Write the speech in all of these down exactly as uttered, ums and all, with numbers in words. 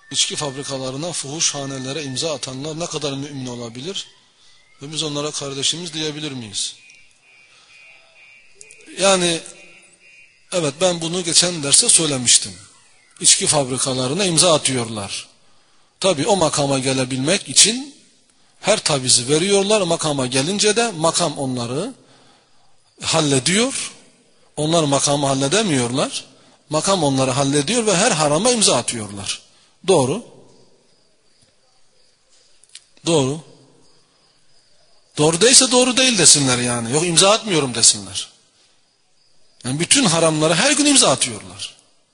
içki fabrikalarına, fuhuşhanelere imza atanlar ne kadar mümin olabilir? Ve biz onlara kardeşimiz diyebilir miyiz? Yani evet, ben bunu geçen derste söylemiştim. İçki fabrikalarına imza atıyorlar. Tabii o makama gelebilmek için her tavizi veriyorlar. Makama gelince de makam onları hallediyor. Onlar makamı halledemiyorlar. Makam onları hallediyor ve her harama imza atıyorlar. Doğru. Doğru. Doğru değilse doğru değil desinler yani. Yok, imza atmıyorum desinler. Yani bütün haramlara her gün imza atıyorlar.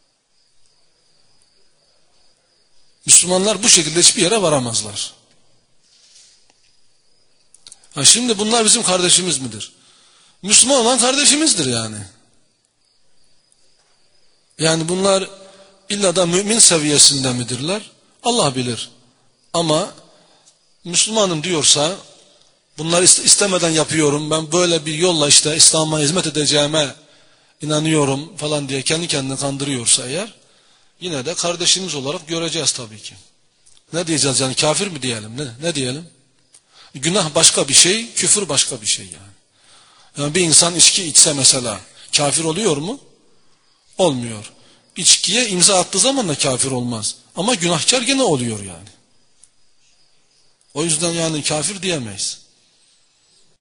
Müslümanlar bu şekilde hiçbir yere varamazlar. Ha, şimdi bunlar bizim kardeşimiz midir? Müslüman olan kardeşimizdir yani. Yani bunlar illa da mümin seviyesinde midirler? Allah bilir. Ama Müslümanım diyorsa, bunları istemeden yapıyorum, ben böyle bir yolla işte İslam'a hizmet edeceğime inanıyorum falan diye kendi kendini kandırıyorsa eğer, yine de kardeşimiz olarak göreceğiz tabii ki. Ne diyeceğiz yani, kafir mi diyelim, ne, ne diyelim? Günah başka bir şey, küfür başka bir şey yani. Yani bir insan içki içse mesela kafir oluyor mu? Olmuyor. İçkiye imza attığı zaman da kafir olmaz. Ama günahkar gene oluyor yani. O yüzden yani kafir diyemeyiz.